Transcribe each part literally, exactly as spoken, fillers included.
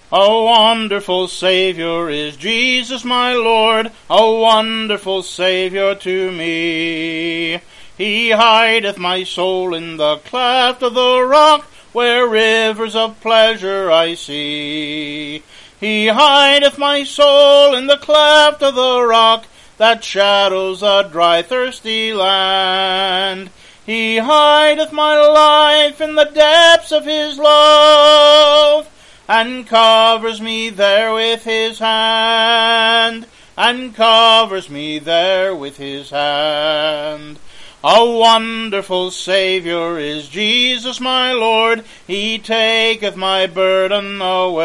A wonderful Saviour is Jesus my Lord, a wonderful Saviour to me. He hideth my soul in the cleft of the rock, where rivers of pleasure I see. He hideth my soul in the cleft of the rock, that shadows a dry, thirsty land. He hideth my life in the depths of his love, and covers me there with his hand, and covers me there with his hand. A wonderful Saviour is Jesus my Lord, he taketh my burden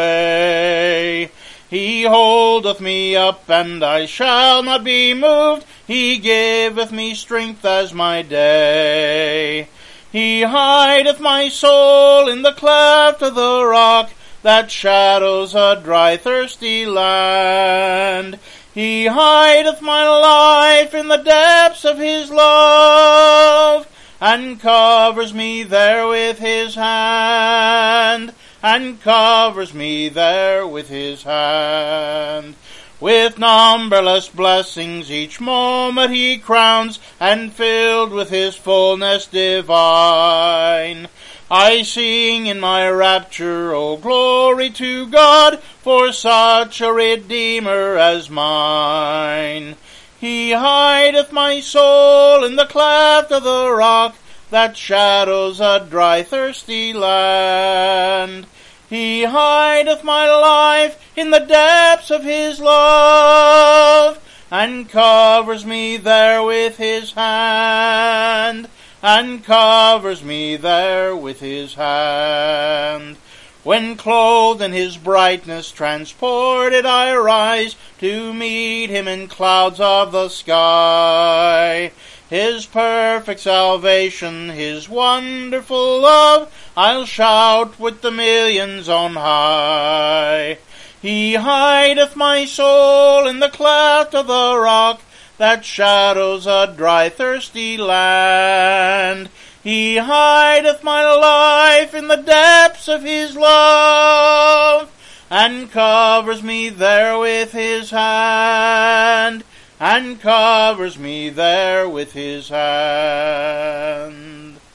away. He holdeth me up, and I shall not be moved, he giveth me strength as my day. He hideth my soul in the cleft of the rock, that shadows a dry, thirsty land. He hideth my life in the depths of his love, and covers me there with his hand, and covers me there with his hand. With numberless blessings each moment he crowns, and filled with his fullness divine. I sing in my rapture, O glory to God, for such a Redeemer as mine. He hideth my soul in the cleft of the rock, that shadows a dry, thirsty land. He hideth my life in the depths of his love, and covers me there with his hand, and covers me there with his hand. When clothed in his brightness, transported I rise, to meet him in clouds of the sky. His perfect salvation, his wonderful love, I'll shout with the millions on high. He hideth my soul in the cleft of the rock, that shadows a dry, thirsty land. He hideth my life in the depths of his love, and covers me there with his hand, and covers me there with his hand.